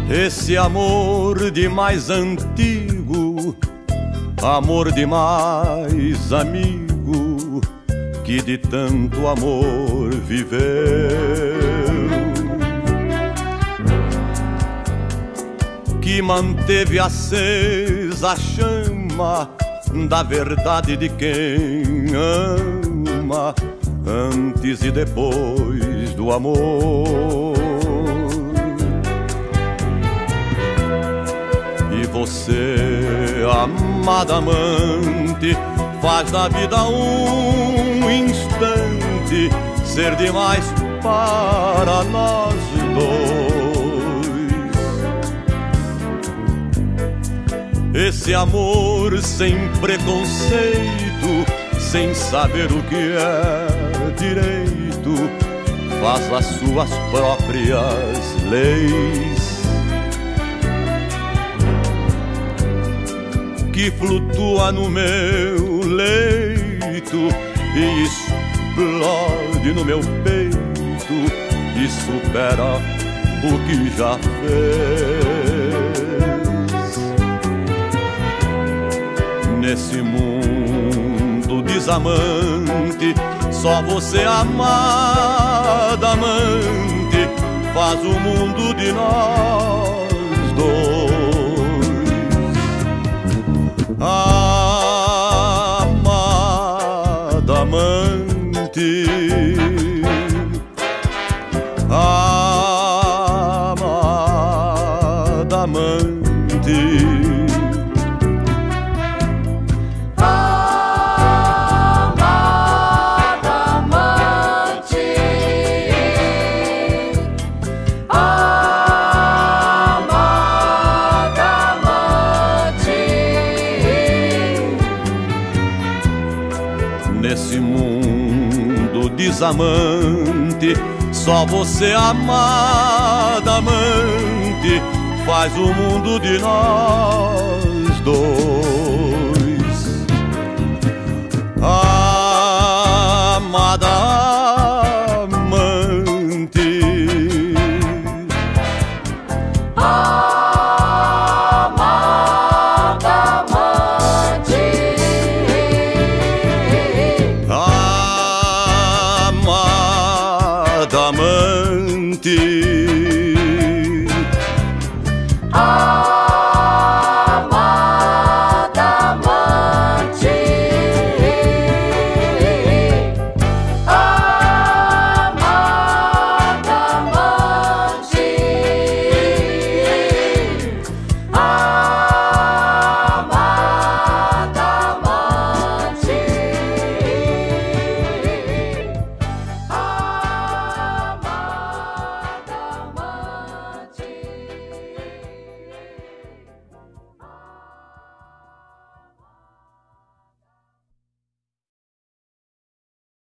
Esse amor de mais antigo, amor de mais amigo, que de tanto amor viveu, que manteve acesa a chama da verdade de quem ama, antes e depois do amor. E você, amada amante, faz da vida um instante ser demais para nós dois. Esse amor sem preconceito, sem saber o que é direito, faz as suas próprias leis, que flutua no meu leito e explode no meu peito e supera o que já fez. Nesse mundo desamante, só você, amada amante, faz o mundo de nós dois. Amada amante, amada amante, nesse mundo desamante, só você, amada amante, faz o mundo de nós dois. Amada amante, amada amante, amada amante.